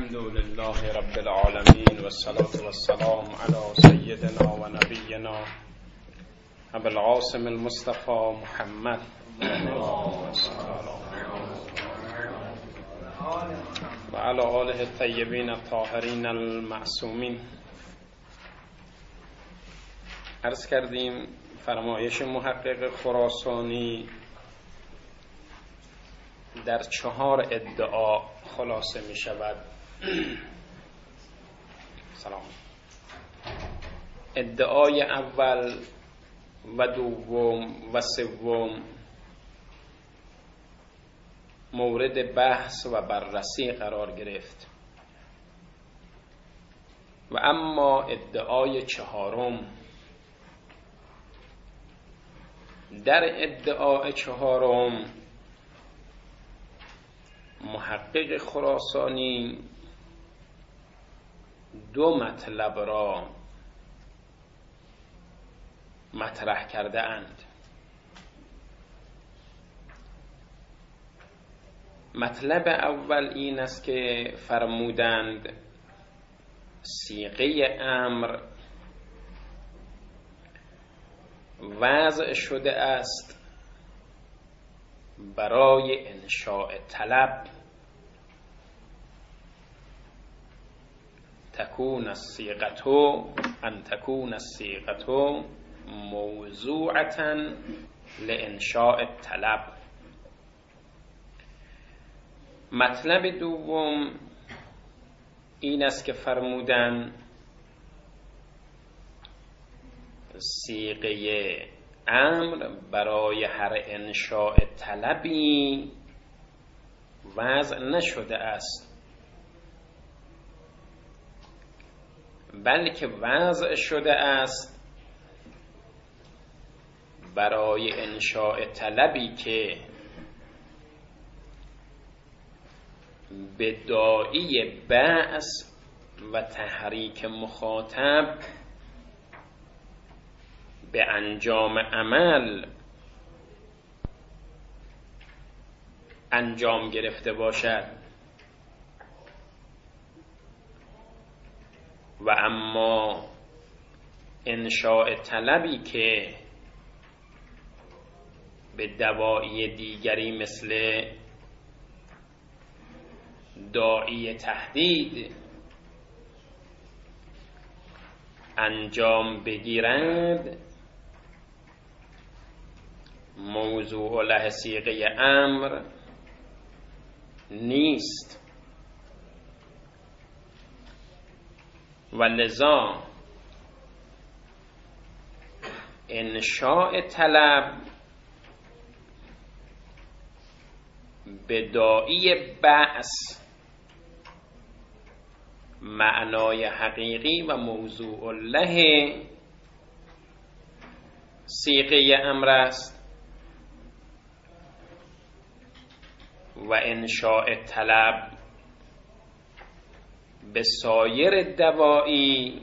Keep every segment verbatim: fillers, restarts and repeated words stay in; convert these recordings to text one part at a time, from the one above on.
الحمد لله رب العالمين والصلاة والسلام على سيدنا ونبينا أبي العاصم المصطفى محمد وعلى آله الطيبين الطاهرين المعصومين. عرض کردیم فرمایش محقق خراسانی در چهار ادعا خلاصه می شود. سلام. ادعای اول و دوم و سوم مورد بحث و بررسی قرار گرفت و اما ادعای چهارم، در ادعای چهارم محقق خراسانی دو مطلب را مطرح کرده اند. مطلب اول این است که فرمودند صیغه امر وضع شده است برای انشاء طلب، تکون الصیغة ان تکون الصیغة موضوعة لانشاء الطلب. مطلب دوم این است که فرمودن صیغه امر برای هر انشاء طلبی وضع نشده است، بلکه وضع شده است برای انشاء طلبی که به داعی بعث و تحریک مخاطب به انجام عمل انجام گرفته باشد. و اما انشاء طلبی که به دواعی دیگری مثل داعی تهدید انجام بگیرند موضوع له صیغه امر نیست و لذا انشاء طلب به داعی بعث معنای حقیقی و موضوع له صیغه امر است و انشاء طلب به سایر دواعی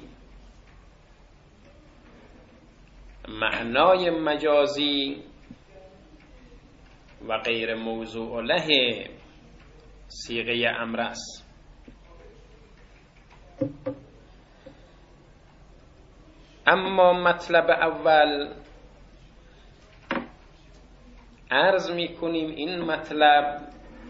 معنای مجازی و غیر موضوع له صیغه امر است. اما مطلب اول عرض می کنیم این مطلب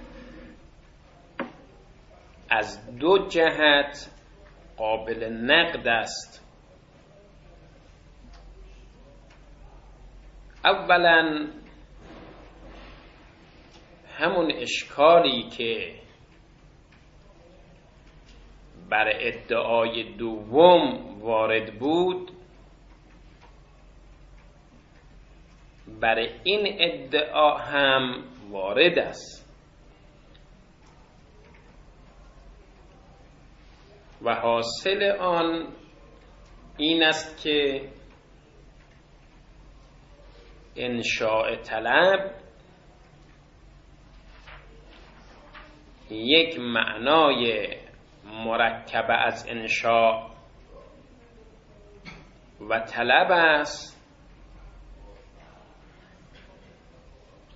از دو جهت قابل نقد است. اولا همون اشکالی که بر ادعای دوم وارد بود بر این ادعا هم وارد است و حاصل آن این است که انشاء طلب یک معنای مرکب از انشاء و طلب است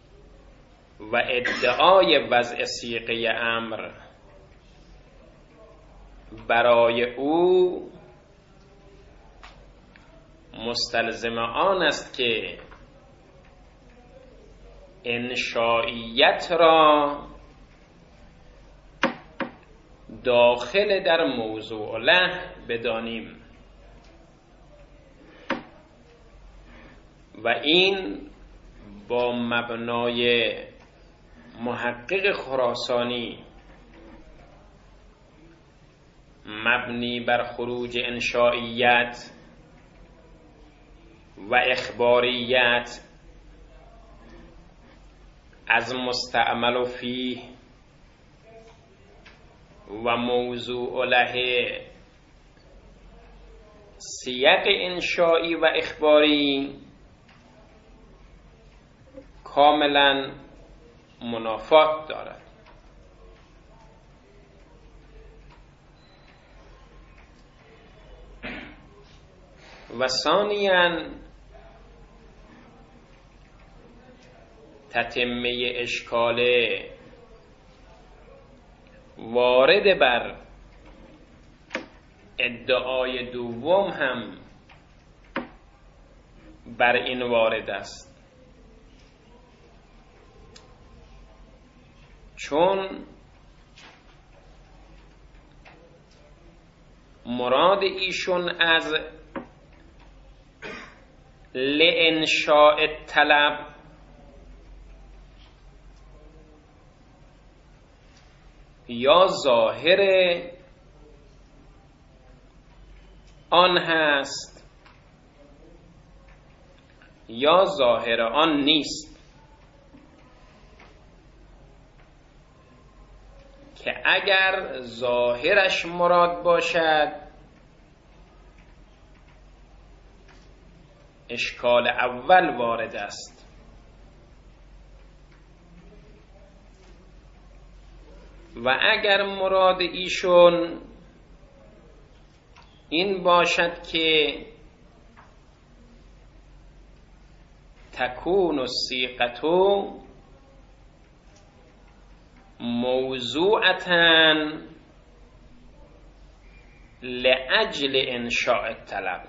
و ادعای وضع صیغه امر برای او مستلزم آن است که انشائیت را داخل در موضوع له بدانیم و این با مبنای محقق خراسانی مبنی بر خروج انشائیت و اخباریت از مستعمل فیه و موضوع له سیاق انشایی و اخباری کاملا منافات دارد. و ثانیاً تتمه اشکال وارد بر ادعای دوم هم بر این وارد است، چون مراد ایشون از لانشاء طلب یا ظاهر آن هست یا ظاهر آن نیست، که اگر ظاهرش مراد باشد اشکال اول وارد است و اگر مراد ایشون این باشد که تکون الصیغة موضوعة لأجل انشاء الطلب،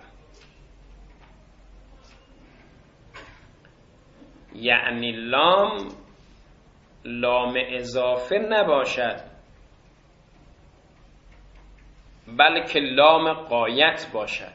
یعنی لام لام اضافه نباشد بلکه لام غایت باشد.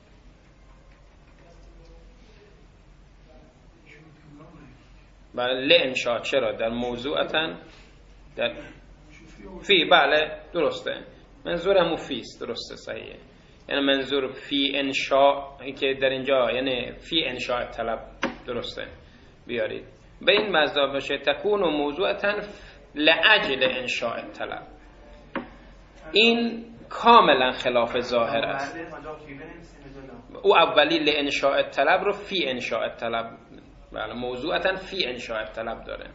بله انشاء چرا در موضوعتن در فی، بله درسته، منظورم فی است، درسته صحیحه، یعنی منظور فی انشاء که در اینجا یعنی فی انشاء طلب، درسته بیارید به این مضمون باشه تکون و موضوعتن لأجل انشاء طلب. این کاملا خلاف ظاهر است. او اولی لانشاء طلب رو فی انشاء طلب، بله موضوعتن فی انشاء طلب داره.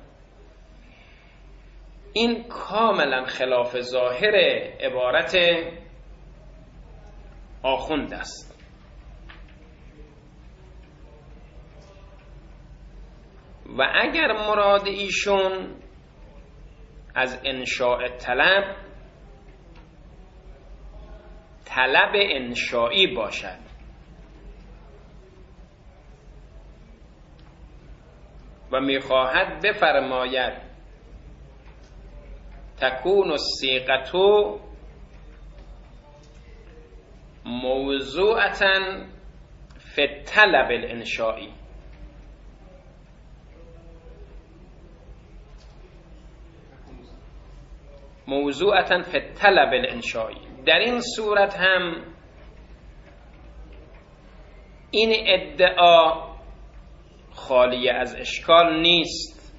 این کاملا خلاف ظاهر عبارت آخوند است. و اگر مراد ایشون از انشاء طلب طلب انشایی باشد و میخواهد بفرماید تکون الصیغة موضوعة فی الطلب الانشایی، موضوعة فی الطلب الانشایی، در این صورت هم این ادعا خالی از اشکال نیست،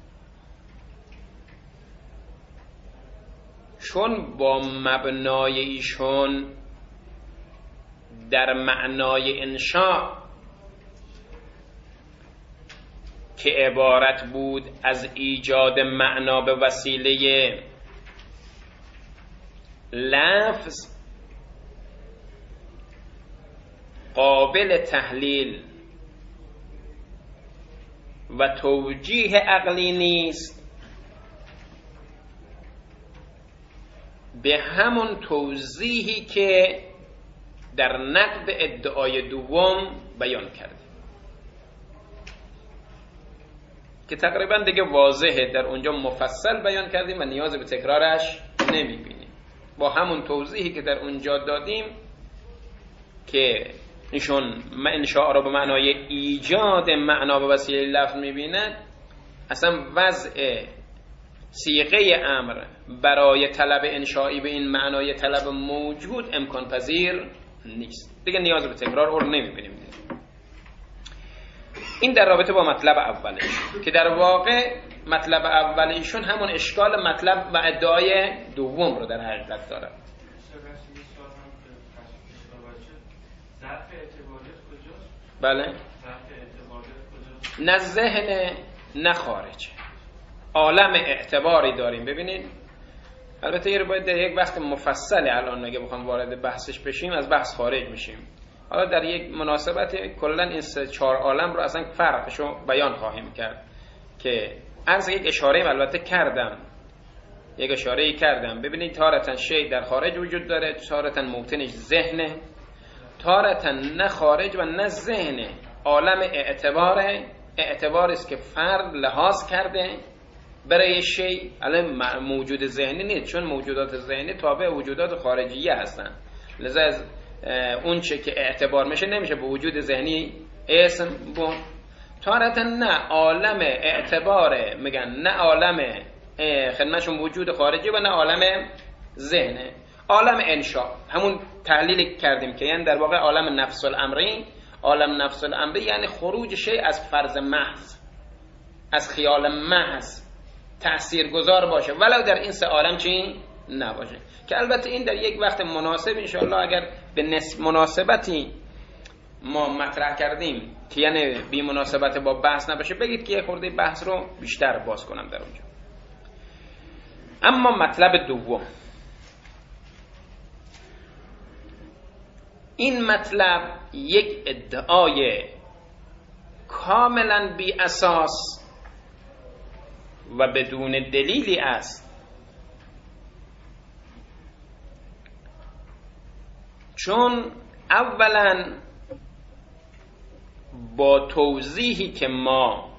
چون با مبنای ایشون در معنای انشاء که عبارت بود از ایجاد معنا به وسیله لفظ قابل تحلیل و توجیه عقلی نیست، به همون توضیحی که در نقد ادعای دوم بیان کردیم که تقریبا دیگه واضحه، در اونجا مفصل بیان کردیم و نیاز به تکرارش نمیبینیم. با همون توضیحی که در اونجا دادیم که ایشون انشاء را به معنای ایجاد معنا به وسیله لفظ میبیند، اصلا وضع صیغه امر برای طلب انشایی به این معنای طلب موجود امکان پذیر نیست. دیگه نیاز به تکرار رو نمیبینیم. این در رابطه با مطلب اولش که در واقع مطلب اولیشون همون اشکال مطلب و ادعای دوم رو در حقیقت داره. بله، نه ذهن نه خارج، عالم اعتباری داریم. ببینید البته یه رو باید در یک وقت مفصل الان اگه بخوام وارد بحثش بشیم از بحث خارج میشیم. حالا در یک مناسبت کلا این سه چهار عالم رو اصلا فرقشو بیان خواهیم کرد که از یک اشاره البته کردم یک اشاره کردم ببینید تارتن شی در خارج وجود داره، تارتن موطنش ذهنه، تارتن نه خارج و نه ذهنه، عالم اعتباره، اعتباری است که فرد لحاظ کرده برای شی. الان موجود ذهنی نیست، چون موجودات ذهنی تابع وجودات خارجیه هستن، لذا از اون چه که اعتبار میشه نمیشه به وجود ذهنی اسم بون. تارتا نه عالم اعتباره، میگن نه عالم خدمتشون وجود خارجی و نه عالم ذهنه، عالم انشاء. همون تحلیل کردیم که یعنی در واقع عالم نفس الامری، عالم نفس الامری یعنی خروج شی از فرض محض، از خیال محض تأثیر گذار باشه ولو در این سه عالم چی نباشه. که البته این در یک وقت مناسب انشاءالله اگر به نسب مناسبتی ما مطرح کردیم که یعنی بی مناسبت با بحث نباشه بگید که یک خورده بحث رو بیشتر باز کنم در اونجا. اما مطلب دوم، این مطلب یک ادعای کاملا بی اساس و بدون دلیلی است، چون اولا با توضیحی که ما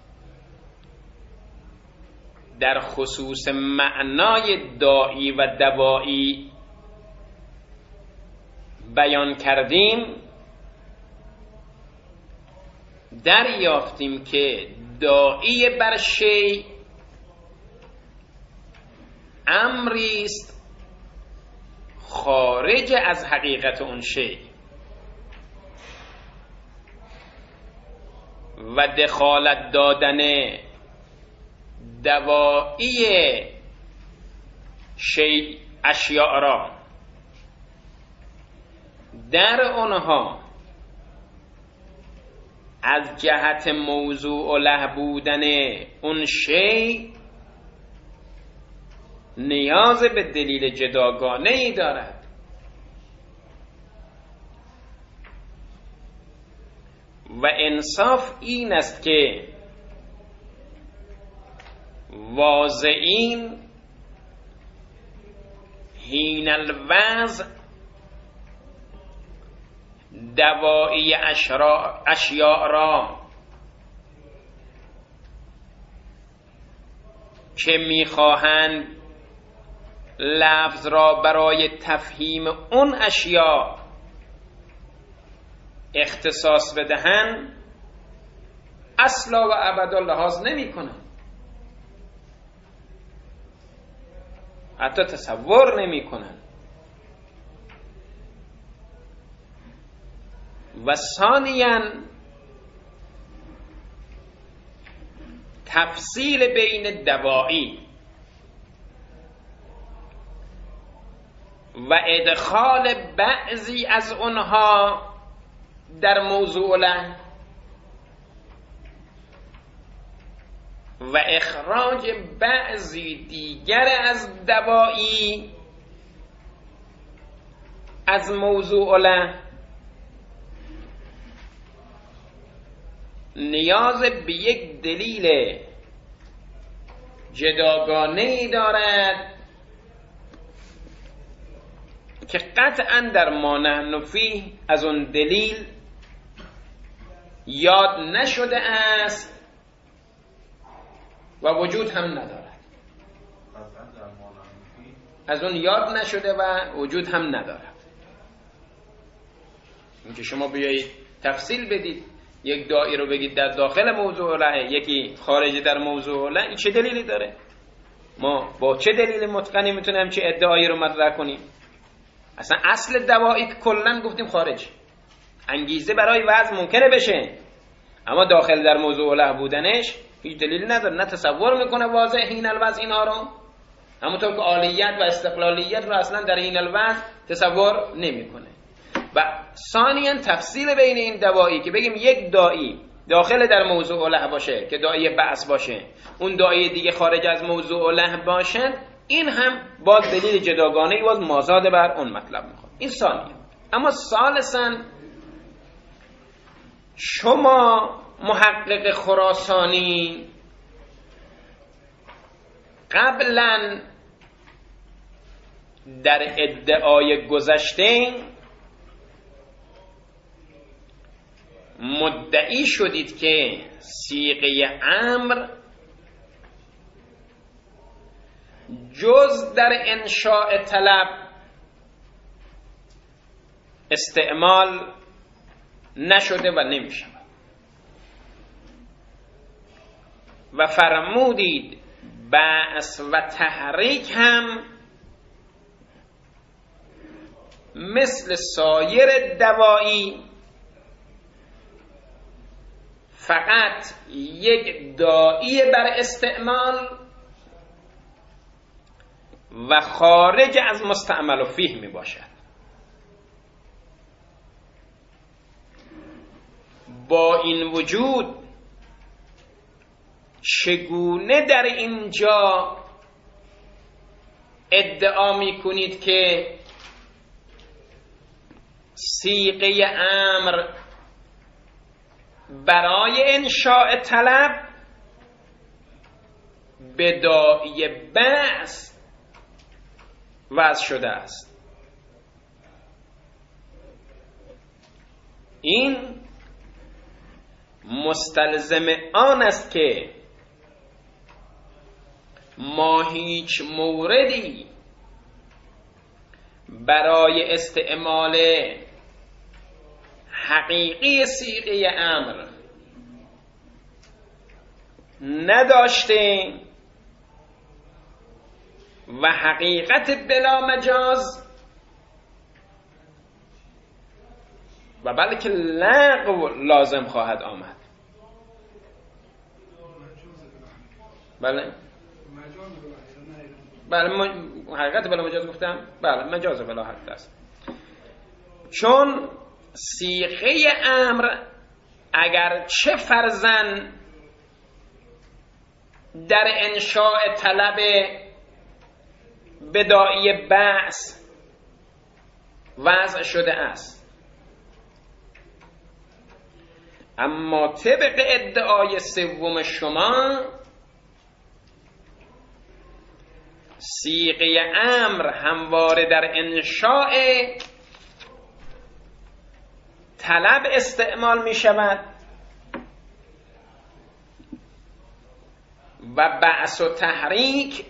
در خصوص معنای داعی و دوایی بیان کردیم دریافتیم که داعی بر شی امری است خارج از حقیقت اون شی و دخالت دادن دوایی شی اشیاء را در آنها از جهت موضوع له بودن اون شی نیاز به دلیل جداگانه ای دارد و انصاف این است که واضعین حین الوضع دوایی اشیاء را که میخواهند لفظ را برای تفهیم اون اشیاء اختصاص بدهند اصلا و ابدا لحاظ نمی کنند، حتی تصور نمی کنند. و ثانیاً تفصیل بین دوایی و ادخال بعضی از اونها در موضوع له و اخراج بعضی دیگر از دوایی از موضوع له نیاز به یک دلیل جداگانه‌ای دارد که قطعا در ما نحن فیه از اون دلیل یاد نشده است و وجود هم ندارد. از اون یاد نشده و وجود هم ندارد. اینکه شما بیایید تفصیل بدید، یک داعی رو بگید در داخل موضوع له، یکی خارج در موضوع له، این چه دلیلی داره؟ ما با چه دلیل متقنی میتونیم چه ادعایی رو مطرح کنیم؟ اصلا اصل دواعی که کلا گفتیم خارج، انگیزه برای وضع ممکنه بشه، اما داخل در موضوع له بودنش هیچ دلیلی نداره، نه تصور میکنه واضح این الوضع اینها رو، همونطور که عالیت و استقلالیت رو اصلا در این الوضع تصور نمیکنه. و ثانیاً تفصیل بین این دواعی که بگیم یک داعی داخل در موضوع له باشه که داعی بعث باشه، اون داعی دیگه خارج از موضوع له باشه، این هم باز دلیل جداگانه‌ای باز مازاد بر اون مطلب میخواد. این ثانیه. اما ثالثاً شما محقق خراسانی قبلاً در ادعای گذشته مدعی شدید که صیغه امر جز در انشاء طلب استعمال نشده و نمی شود و فرمودید بعث و تحریک هم مثل سایر دواعی فقط یک داعی بر استعمال و خارج از مستعمل و فیه می باشد. با این وجود چگونه در اینجا ادعا می کنید که صیغه امر برای انشاء طلب به داعی بعث وضع شده است؟ این مستلزم آن است که ما هیچ موردی برای استعمال حقیقی صیغه امر نداشته و حقیقت بلا مجاز و بلکه لغو لازم خواهد آمد. بله بله حقیقت بلا مجاز گفتم، بله مجاز بلا حد است، چون صیغه امر اگر چه فرضاً در انشاء طلب بداعی بعث وضع شده است، اما طبق ادعای سوم شما صیغه امر همواره در انشاء طلب استعمال می شود و بعث و تحریک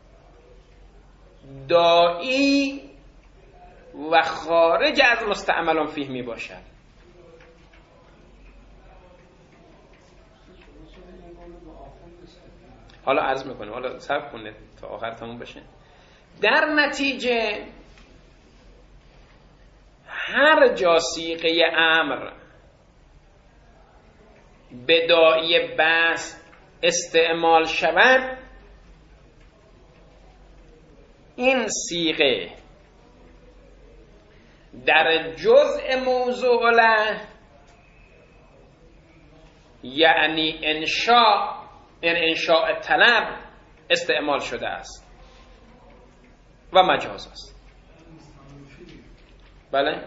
داعی و خارج از مستعمل فیه می باشد. حالا عرض میکنه، حالا صبر کنه تا آخر تموم بشه. در نتیجه هر جا صیغه امر به داعی بعث استعمال شود، این صیغه در جزء موضوع له یعنی انشاء این انشاء طلب استعمال شده است و مجاز است. بله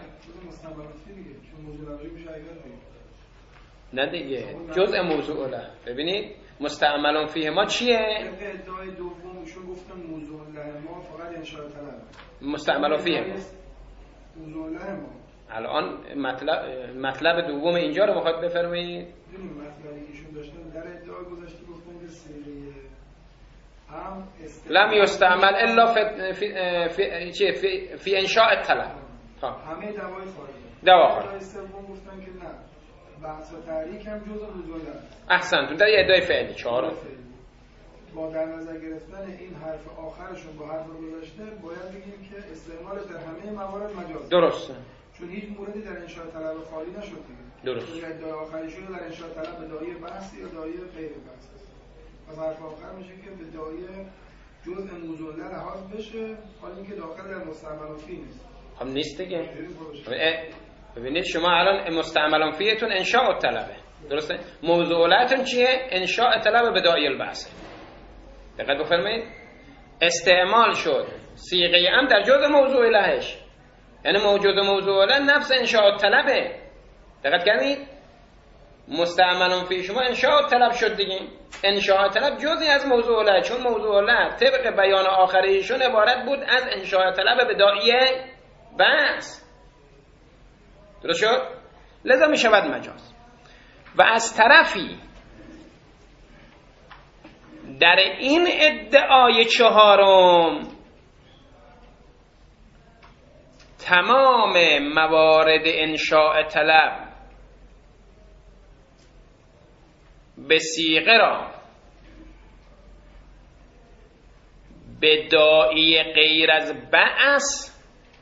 نه دیگه جزء موضوع له. ببینید مستعملون فیه ما چیه؟ ادعای دومشون گفتن موضوع له ما فقط انشاء طلب، مستعملون فیه موضوع ما الان مطلب مطلب دوم اینجا رو بخواد بفرمایید. ببینید مطلبی که ایشون داشتن در ادعا گذاشته گفتن که سیغه هم لم یستعمل الا فی فی فی, فی, فی انشاء الطلب. همه دوای خارجی. دوا خارجی. سوم گفتن که نه. بحث و تحریک هم جزء موضوع است. احسنتون. در ادعای فعلی چهارم. با در نظر گرفتن این حرف آخرشون با حرف گذاشته باید بگیم که استعمال در همه موارد مجاز. درسته. چون هیچ موردی در انشاء طلب خالی نشد دیگه. درست. چون ادعای آخرشون در انشاء طلب به داعیه بحث یا داعیه غیر بحث است. پس حرف آخر میشه که به داعیه جزء موضوع لحاظ بشه، حالا اینکه داخل در مستعمل فی نیست. خب نیست دیگه. ببینید شما الان مستعمل فیتون انشاء طلبه. درسته؟ موضوعاتون چیه؟ انشاء طلب به داعیه البحث. دقت بفرمایید. استعمال شد صیغه ام در جزء موضوع لهش، یعنی موجود موضوع له نفس انشاء طلبه. دقت کردید؟ مستعمل فی شما انشاء طلب شد دیگه. انشاء طلب جزئی از موضوع له، چون موضوع له طبق بیان آخریشون عبارت بود از انشاء طلب به داعیه بحث. درست شد؟ لذا می شود مجاز. و از طرفی در این ادعای چهارم تمام موارد انشاء طلب به صیغه را به داعی غیر از بعث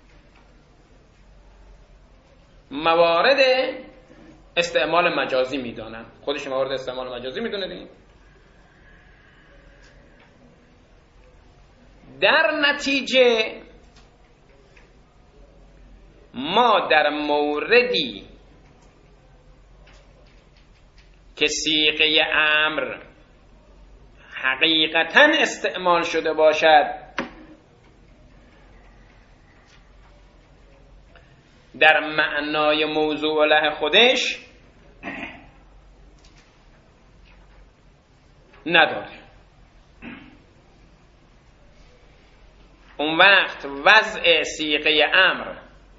موارد استعمال مجازی میدانن. خودش موارد استعمال مجازی میدونه دیگه. در نتیجه ما در موردی که صیغه امر حقیقتاً استعمال شده باشد در معنای موضوع له خودش نداره، اون وقت وضع صیغه امر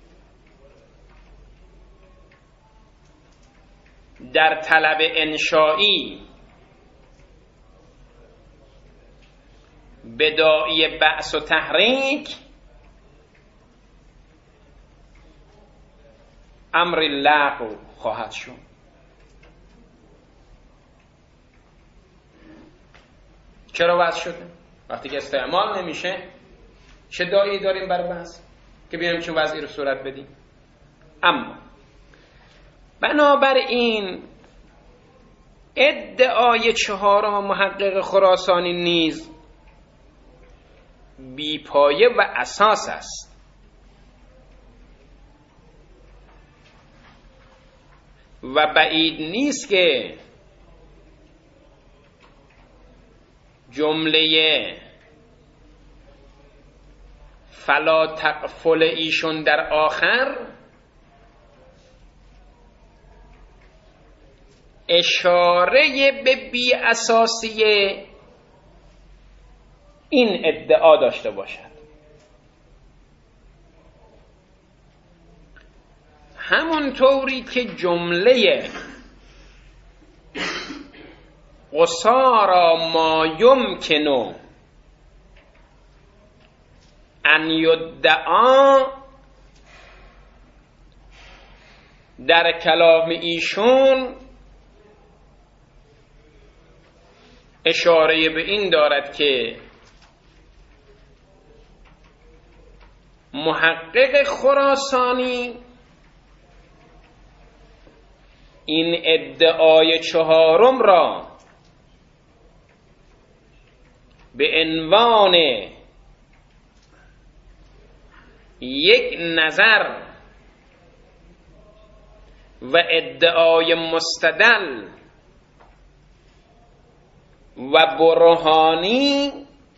در طلب انشایی به داعی بعث و تحریک امر لغو خواهد شد. چرا وضع شده؟ وقتی که استعمال نمیشه چه داعی داریم بر بحث که بیایم چه وضعی رو صورت بدیم؟ اما بنابراین ادعای چهارم محقق خراسانی نیز بی پایه و اساس است و بعید نیست که جمله فلا تقفل ایشون در آخر اشاره به بی اساسی این ادعا داشته باشد. همونطوری که جمله قصارا ما یمکنو ان یدعا در کلام ایشون اشاره به این دارد که محقق خراسانی این ادعای چهارم را به عنوان یک نظر و ادعای مستدل و برهانی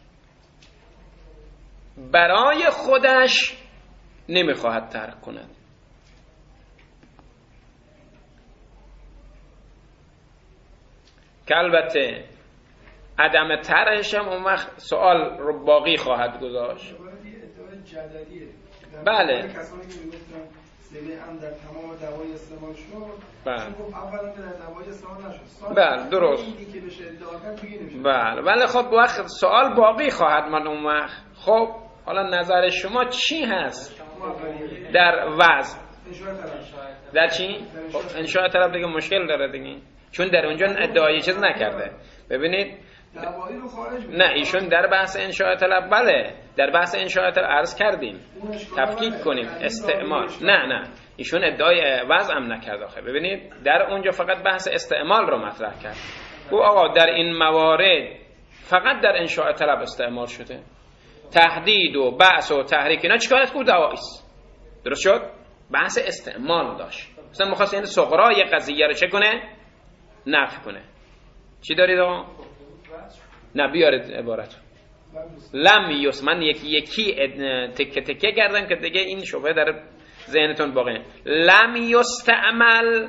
برای خودش نمیخواهد ترک کند. که البته عدم طرحش هم اون وقت سوال رو باقی خواهد گذاشت. بله. کسانی که میگفتن سیغه ام در تمام دوای استعمال شد، بله. چون گفت اولا که در دوای استعمال نشد. بله درست. اینی که بشه ادعا کرد دیگه نمیشه. بله ولی خب وقت سوال باقی خواهد ماند اون وقت. خب حالا نظر شما چی هست در وضع؟ در چی؟ خب انشاء طلب دیگه مشکل داره دیگه، چون در اونجا ادعای چیز نکرده. ببینید نه ایشون در بحث انشاء طلب بله در بحث انشاء طلب عرض کردیم تفکیک کنیم استعمال. نه نه ایشون ادعای وضع هم نکرد آخه. ببینید در اونجا فقط بحث استعمال رو مطرح کرد. او آقا در این موارد فقط در انشاء طلب استعمال شده، تهدید و بعث و تحریک اینا چیکار است؟ کو دواییست. درست شد؟ بحث استعمال داشت. مثلا می‌خواست این صغرای قضیه رو چه کنه؟ نفی کنه. چی دارید آقا؟ نه بیارید عبارت. لم یس من یکی یکی تکه تکه کردم که دیگه این شبهه در ذهنتون باقی. لم یستعمل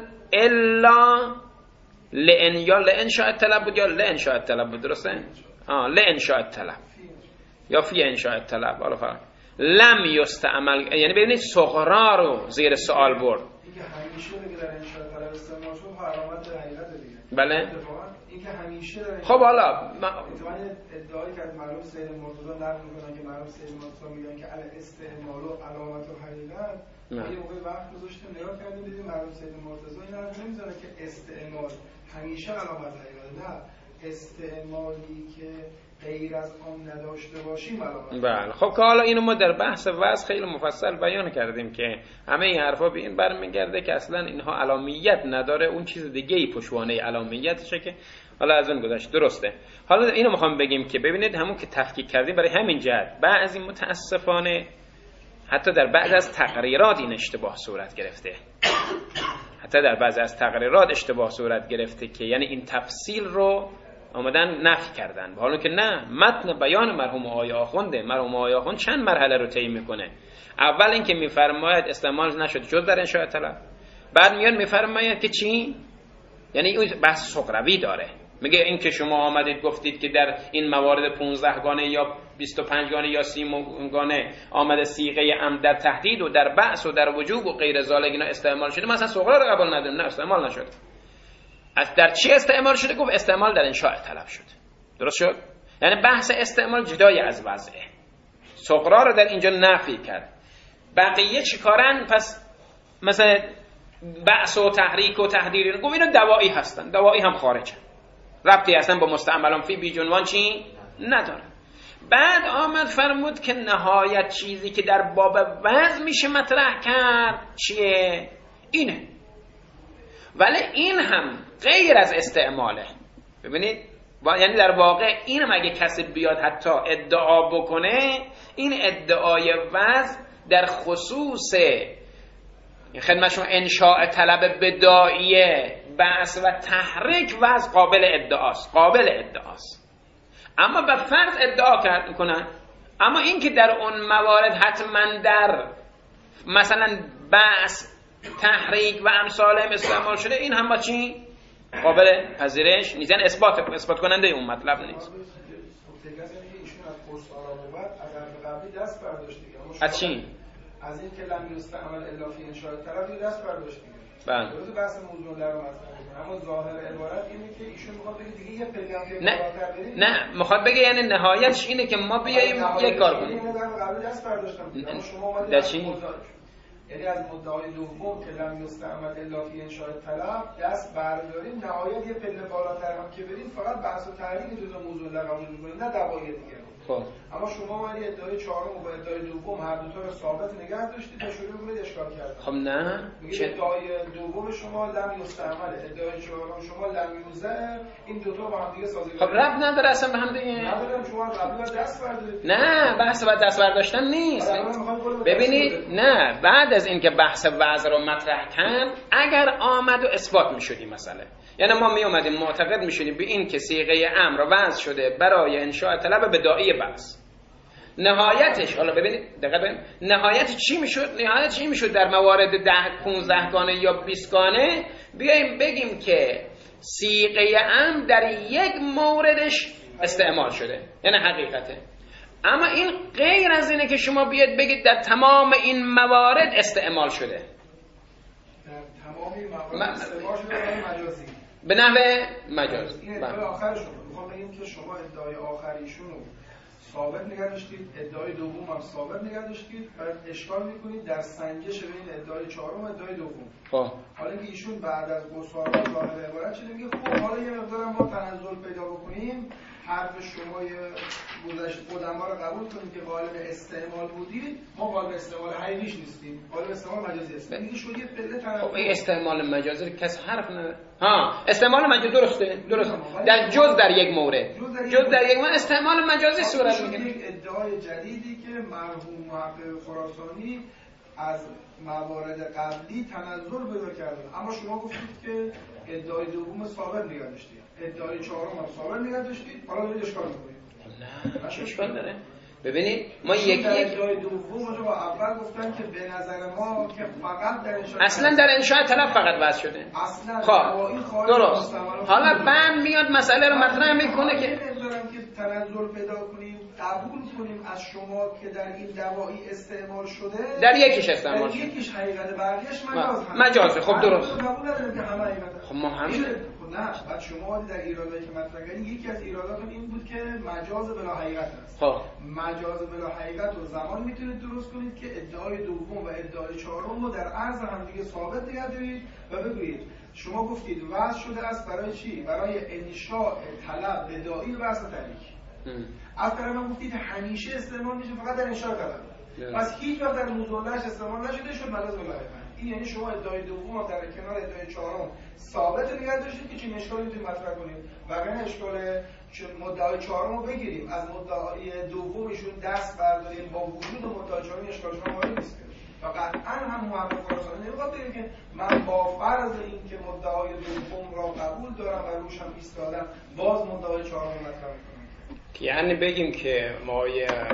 الا لئن یا لئن شاء طلب بود یا لئن شاء طلب بود. درسته؟ آه لئن شاء طلب یا فی انشاء طلب. حالا فرق لم یستعمل یعنی ببینید صغرا رو زیر سوال برد. اینکه همیشه دیگه در انشاء طلب استعمال شد علامت حقیقت دیگه. بله. اینکه همیشه در خب حالا ما ادعایی که معلوم سید مرتضی نقل میکنن که معلوم سید مرتضی میگن که ال استعمال و علامت و حقیقت. یه موقع وقت گذاشتیم نگاه کردیم دیدیم معلوم سید مرتضی این حرف نمیزنه که استعمال همیشه علامت حقیقت. نه استعمالی که غیر از آن نداشته باشیم علامت. بله خب که حالا اینو ما در بحث وضع خیلی مفصل بیان کردیم که همه این حرفا به این برمیگرده که اصلا اینها علامیت نداره، اون چیز دیگه ای پشوانه علامیتشه که حالا از اون گذشت. درسته. حالا اینو میخوام بگیم که ببینید همون که تفکیک کردیم برای همین جهت بعضی متاسفانه حتی در بعض از تقریرات این اشتباه صورت گرفته. حتی در بعضی از تقریرات اشتباه صورت گرفته که یعنی این تفصیل رو آمدن نفی کردن، حالا که نه متن بیان مرحوم آقای آخونده. مرحوم آقای آخوند چند مرحله رو طی میکنه. اول اینکه میفرماید استعمال نشد جز در انشاء طلب، بعد میاد میفرماید که چی؟ یعنی اون بحث سقروی داره، میگه این که شما آمدید گفتید که در این موارد پانزده گانه یا بیست و پنج گانه یا سی گانه آمده صیغه ام در تهدید و در بعث و در وجوب و غیر ذالک اینا استعمال شده، مثلا صغرا رو قبول نداریم. نه استعمال نشد. از در چی استعمال شده؟ گفت استعمال در انشاء طلب شد. درست شد؟ یعنی بحث استعمال جدای از وضعه. صغرا رو در اینجا نفی کرد. بقیه چیکارن؟ پس مثلا بعث و تحریک و تهدید گفت اینا دوایی هستن، دوایی هم خارجن، ربطی اصلا با مستعملان فی بی جنوان چی نداره. بعد آمد فرمود که نهایت چیزی که در باب وضع میشه مطرح کرد چیه؟ اینه. ولی این هم غیر از استعماله. ببینید یعنی در واقع این هم اگه کسی بیاد حتی ادعا بکنه، این ادعای وضع در خصوص خدمتشون انشاء طلب بداییه بعث و تحریک وضع قابل ادعاست، قابل ادعاست. اما به فرض ادعا کرد میکنن، اما این که در اون موارد حتما در مثلا بعث تحریک و امثال هم استعمال شده، این هم با چی؟ قابل پذیرش نیست. یعنی اثبات اثبات کننده اون مطلب نیست. از چی؟ از این که لم یستعمل الا فی انشاء طلب دست برداشت دیگه. بله. درست بحث موضوع در مطرح کنه، اما ظاهر عبارت اینه که ایشون میخواد بگه دیگه یه پیغام که بالاتر بریم. نه، میخواد بگه یعنی نهایتش اینه که ما بیایم یک کار کنیم. اینو در قبل دست برداشتم. اما شما اومدید در چی؟ یعنی از مدعای دوم که لم یستعمل الا فی انشاء طلب دست برداریم، نهایت یه پله بالاتر هم که بریم فقط بحث و تحریک جزء موضوع در قبول می‌کنیم، نه دوای دیگه. خب اما شما ولی ادعای چهارم و ادعای دوم هر دو تا رو ثابت نگه داشتید تا شروع کنید اشکال کردن. خب نه چه ادعای دوم شما لم یستعمل، ادعای چهارم شما لم یوزع، این دو تا با هم دیگه سازگار. خب ربط نداره اصلا به هم دیگه. نداره، شما قبلا دست بردارید. نه بحث بعد دست برداشتن نیست. ببینید نه، بعد از اینکه بحث وضع رو مطرح کردن اگر آمد و اثبات می‌شد این مسئله، یعنی ما می اومدیم معتقد می‌شدیم به این که صیغه امر وضع شده برای انشاء طلب بداعی بحث، نهایتش حالا ببینید دقیقاً ببینید نهایت چی میشد؟ نهایت چی میشد در موارد ده پانزده گانه یا بیست گانه بیایم بگیم که صیغه امر در یک موردش استعمال شده، یعنی حقیقته. اما این غیر از اینه که شما بیاد بگید در تمام این موارد استعمال شده. در تمام این موارد استعمال شده به مجازی. به نحو مجاز. این ادعای آخرشون میخوام بگیم که شما ادعای آخریشون رو ثابت نگه داشتید، ادعای دوم هم ثابت نگه داشتید، بعد اشکال میکنید در سنجش بین ادعای چهارم و ادعای دوم. خب حالا که ایشون بعد از گسارا ظاهر عبارت شده میگه خب حالا یه مقدار ما تنزل پیدا بکنیم، حرف شما گذشت قدما رو قبول کنیم که قالب استعمال بودید، ما قالب استعمال حقیقیش نیستیم، قالب استعمال مجازی است. میگه شو یه پله تنزل. خب این استعمال مجازی کس حرف نه. ها استعمال مجازی درسته درسته در جز در یک مورد جز در یک مورد استعمال مجازی صورت میگیره. یک ادعای جدیدی که مرحوم محقق خراسانی از موارد قبلی تنزل پیدا کردن، اما شما گفتید که ادعای دوم ثابت نگه داشتید، ادعای چهارم هم ثابت نگه داشتید، حالا دارید اشکال می‌کنید. نه چه اشکال داره؟ ببینید ما یکی یک ادعای دوم رو اول گفتن که به نظر ما که فقط در انشاء اصلا در انشاء طلب فقط وضع شده. اصلا خب درست. حالا بعد میاد مسئله رو مطرح میکنه که نمیذارم که تنزل پیدا کنیم، قبول کنیم از شما که در این دواعی استعمال شده، در یکیش استعمال شده، در یکیش حقیقت بقیه‌اش مجاز هست. مجازه. خب درست. قبول نداریم که همه حقیقت. خب ما هم نه بعد شما در ایرادایی که مطرح کردید یکی از ایراداتون این بود که مجاز بلا حقیقت است. خب مجاز بلا حقیقت رو زمان میتونید درست کنید که ادعای دوم و ادعای چهارم رو در عرض هم دیگه ثابت نگه دارید و بگویید شما گفتید وضع شده است برای چی؟ برای انشاء طلب بداعی و وضع تحریک. از طرف هم گفتید همیشه استعمال میشه فقط در انشاء طلب. پس هیچ وقت در موضوعش استعمال نشده شد مجاز بلا حقیقت. این یعنی شما ادعای دوم در کنار ادعای چهارم ثابت نگه داشتید که چه اشکالی میتونید مطرح کنید. وگرنه اشکال مدعای چهارم رو بگیریم از مدعای دومشون دست برداریم با وجود مدعای چهارم اشکال شما وارد نیست. و قطعا هم محقق خراسانی نمیخواد بگه که من با فرض این که مدعای دوم را قبول دارم و روش هم ایستادم باز مدعای چهارم رو مطرح میکنم. یعنی بگیم که ما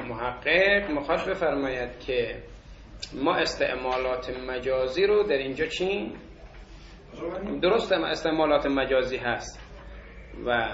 محقق مخاطب بفرماید که ما استعمالات مجازی رو در اینجا چی؟ درسته استعمالات مجازی هست و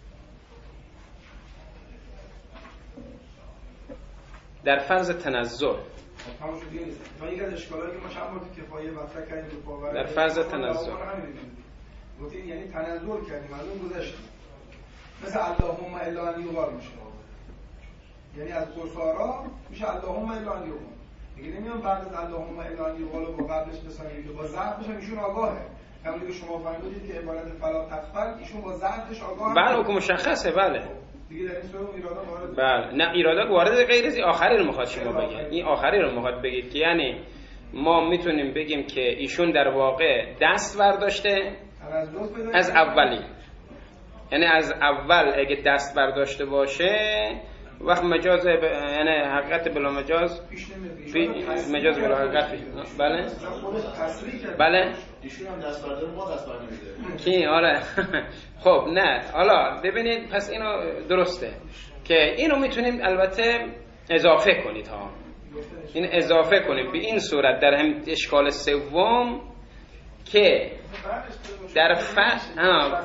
در فرض تنزل ما یک از اشکالایی که ما چند مورد کفایه مطرح کردیم رو در فرض تنزل گفتیم یعنی تنزل کردیم از اون گذشتیم مثل اللهم الا ان یقال میشه، یعنی از قصارا میشه اللهم الا ان یقال. دیگه نمیان بعد از اللهم الا ان یقال رو با قبلش بسازیم که با ضعف بشه ایشون آگاهه. همونی که شما فهمیدید که عبارت فلا تغفل ایشون با ضعفش آگاهه. بله حکم مشخصه. بله دیگه در این صورت ایرادا وارد بله نه ایرادا وارد غیر از آخری رو میخواد شما بگید. این آخری رو میخواد بگید که یعنی ما میتونیم بگیم که ایشون در واقع دست برداشته از اولی، یعنی از اول اگه دست برداشته باشه وقت مجاز ب... یعنی حقیقت بلا مجاز بی... مجاز بلا حقیقت بی... بله بله ایشون هم دست برداره ما دست بر نمیده کی آره خب نه حالا ببینید پس اینو درسته که اینو میتونیم البته اضافه کنید ها این اضافه کنیم به این صورت در هم اشکال سوم که در ف ها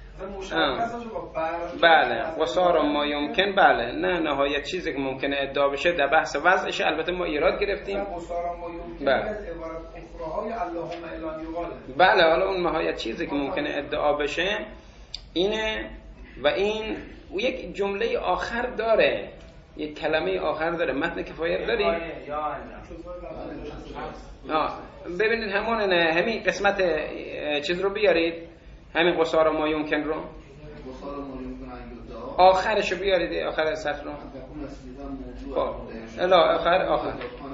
بله قصار ما یمکن بله نه نهایت چیزی که ممکنه ادعا بشه در بحث وضعش البته ما ایراد گرفتیم بله بله حالا اون نهایت چیزی که ممکنه ادعا بشه اینه و این او یک جمله آخر داره یک کلمه آخر داره متن کفایت داری آه. ببینید همون نه همین قسمت چیز رو بیارید همین قصار ما یمکن رو آخرش رو بیارید آخر سطر رو خب الا آخر آخر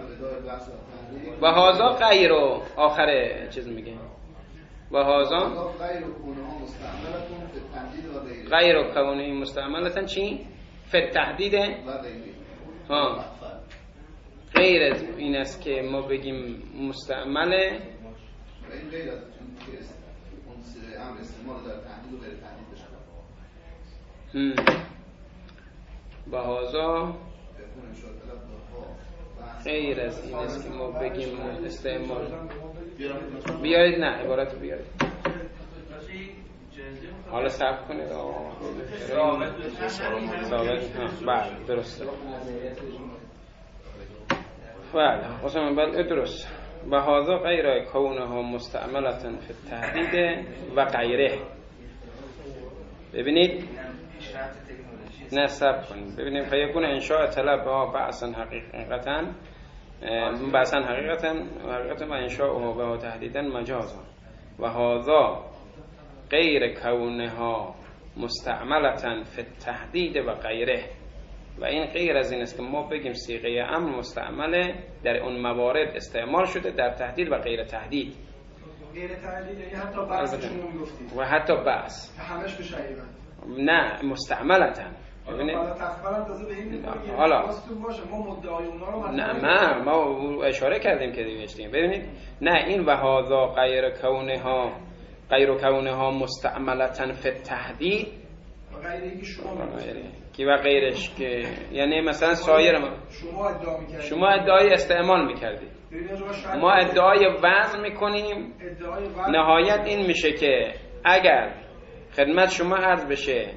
و هازا غیر رو آخر چیز میگه و هازا غیر و کونه مستعملتن چی؟ فی تحدید ها غیر از این است که ما بگیم مستعمله این غیر از امر استعمال در تحدید و غیر تحدید بشه با هازا غیر از این است که ما بگیم استعمال بیارید نه عبارت بیارید حالا صبر کنید ثابت بله درسته بله قسم بله درست و هذا غیر کونها مستعملة فی التهدید و غیره. ببینید نه صبر کنید ببینید فیکون انشاء طلب ها بحثا حقیقتا بحثا حقیقتا حقیقتا و انشاء و تهدیدا مجازا و هذا غیر کونها مستعملة فی التهدید و غیره. و این غیر از این است که ما بگیم صیغه امر مستعمله در اون موارد استعمال شده در تهدید و غیر تهدید. غیر تهدید یعنی حتی بحث شما میگفتید و حتی بحث همش بشه نه مستعملتن. ببینید حالا تخبرم تازه به این حالا باشه ما مدعای اونا رو نه ما ما اشاره کردیم که دیگه. ببینید نه این و هذا غیر کونها غیر کونها مستعملة فی التهدید و غیر اینکه شما کی و غیرش که یعنی مثلا سایر ما شما ادعا می‌کردید شما ادعای استعمال می‌کردید ما ادعای وضع می‌کنیم نهایت این میشه که اگر خدمت شما عرض بشه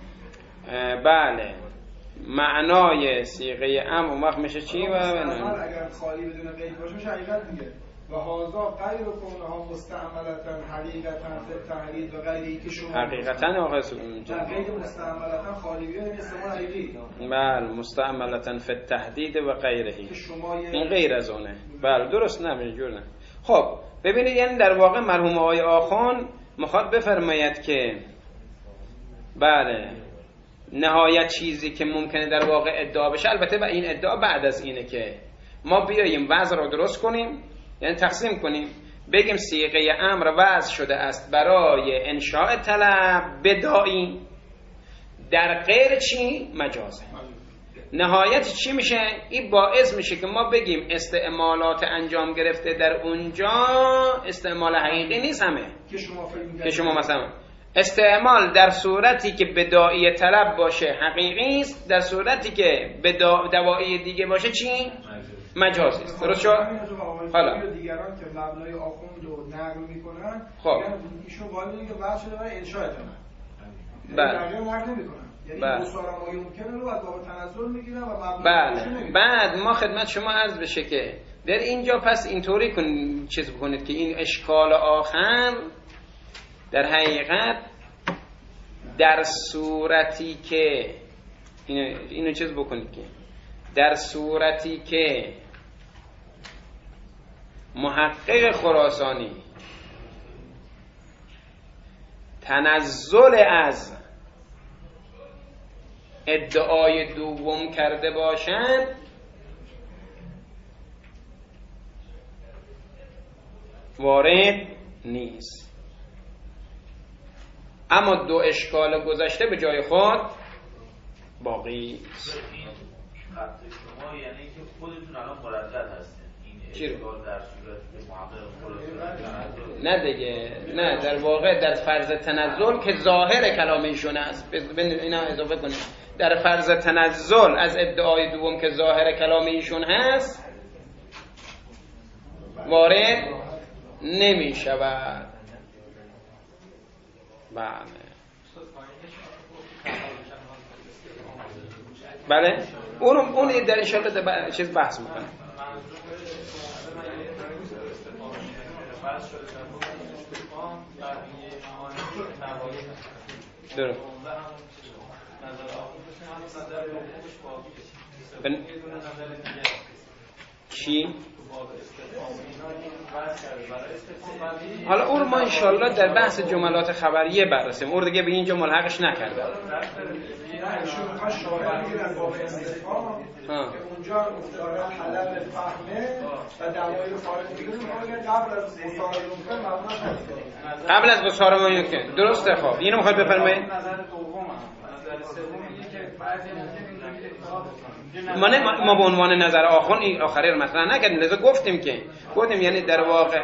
بله معنای صیغه ام اون وقت میشه چی و اگر خالی بدون قید باشه میشه حقیقت دیگه و هازا غیر کونها مستعملتن حقیقتا فی التهدید و غیری که شما حقیقتا آقا غیر مستعملتن خالی بیان استعمال حقیقی بله مستعملتن فی التهدید و غیره این غیر از اونه بله درست نمیشه جور نه. خب ببینید یعنی در واقع مرحوم آقای آخوند میخواد بفرماید که بله نهایت چیزی که ممکنه در واقع ادعا بشه البته و این ادعا بعد از اینه که ما بیاییم وضع رو درست کنیم یعنی تقسیم کنیم بگیم صیغه امر وضع شده است برای انشاء طلب بدائی در غیر چی مجازه. نهایت چی میشه؟ این باعث میشه که ما بگیم استعمالات انجام گرفته در اونجا استعمال حقیقی نیست همه که شما که شما مثلا استعمال در صورتی که بدائی طلب باشه حقیقی است در صورتی که بدائی دیگه باشه چی؟ مجازی است. درست شد؟ حالا دیگران که مبنای آخوند رو نقل میکنن خب ایشون باید که وضع شده برای انشاء طلب بله بقیه نقل نمیکنن یعنی بله. مصارمای ممکنه رو از باب تنزل میگیرن و مبنای بله بعد ما خدمت شما عرض بشه که در اینجا پس اینطوری کن چیز بکنید که این اشکال آخر در حقیقت در صورتی که اینو, اینو چیز بکنید که در صورتی که محقق خراسانی تنزل از ادعای دوم کرده باشند وارد نیست اما دو اشکال گذشته به جای خود باقی است. خط شما یعنی که خودتون الان مردد هستین این اشکال در صورت که محقق خراسانی نه دیگه نه در واقع در فرض تنزل که ظاهر کلام ایشون است اینا اضافه کنید در فرض تنزل از ادعای دوم که ظاهر کلام ایشون هست وارد نمی شود. بله بله اون اون در انشاءالله در چیز بحث میکنه. درست بن... چی؟ حالا اون ما انشالله در بحث جملات خبریه بررسیم اون دیگه به اینجا ملحقش نکرده اونجا افتاره حلب فهمه و دلایل خارج دیگه قبل از گسار ممکن مبناش هست قبل از گسار ممکن درسته. خب اینو میخواد بفرمایید نظر دوم نظر سومی که بعضی ما نه ما به عنوان نظر آخون این آخری رو مطرح نکردیم لذا گفتیم که گفتیم یعنی در واقع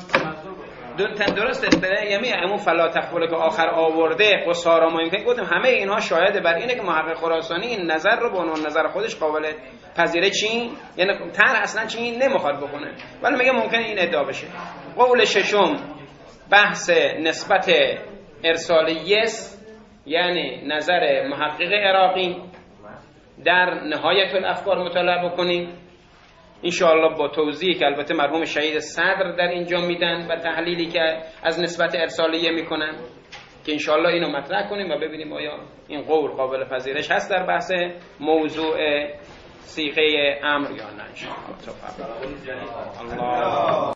درست است یعنی همون فلا تخوله که آخر آورده قصارا ما یمکن گفتیم همه اینها شاهد بر اینه که محقق خراسانی این نظر رو به عنوان نظر خودش قابل پذیره چی یعنی طرح اصلا چی نمیخواد بکنه ولی میگه ممکنه این ادعا بشه. قول ششم بحث نسبت ارسال یس یعنی نظر محقق عراقی در نهایت الافکار مطالعه بکنیم انشاءالله با توضیحی که البته مرحوم شهید صدر در اینجا میدن و تحلیلی که از نسبت ارسالیه میکنن که انشاءالله اینو مطرح کنیم و ببینیم آیا این قول قابل پذیرش هست در بحث موضوع صیغه امر یا نه انشاءالله. الله